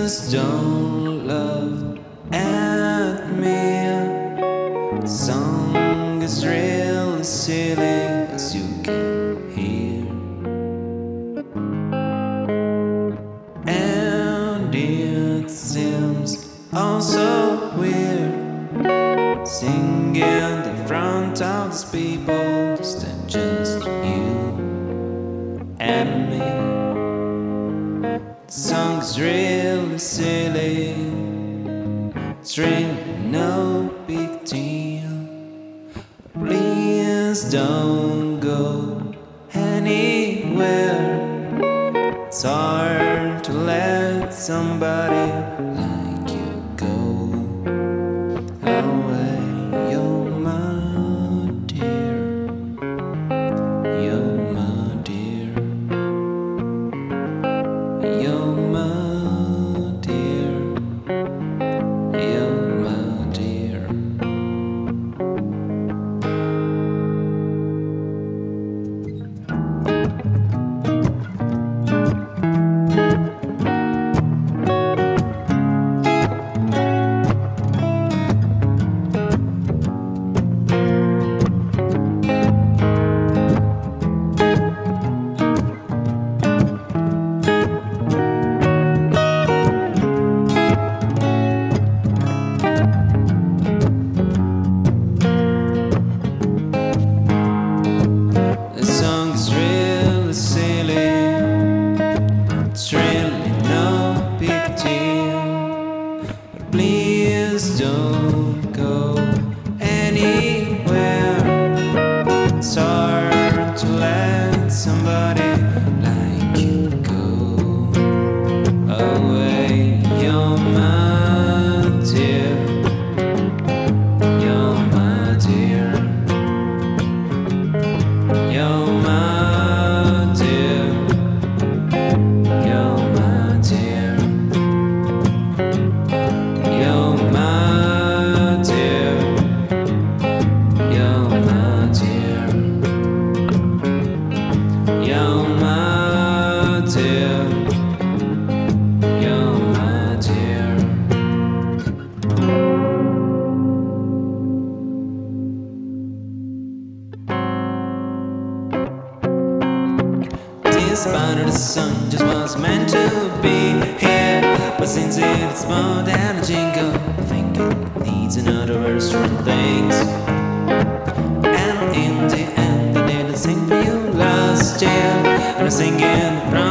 Please don't laugh at me. The song is really silly, as you can hear. And it seems also weird singing in front of these people, just you and me. The song's really silly, it's really no big deal. Please don't go anywhere. It's hard to let somebody like you go away. You're my dear, you're my dear, you're my dear, you're my dear. It's really no big deal, but please don't go anywhere. It's hard to let somebody like you go away. You're my dear, you're my dear, you're my dear, you're my dear, you're my dear, you're my dear, you're my dear, you're my dear. This part of the song just was meant to be here, but since it's more than a jingle, I think it needs another verse from things. And in the end, I didn't sing for you last year, and I'm singing from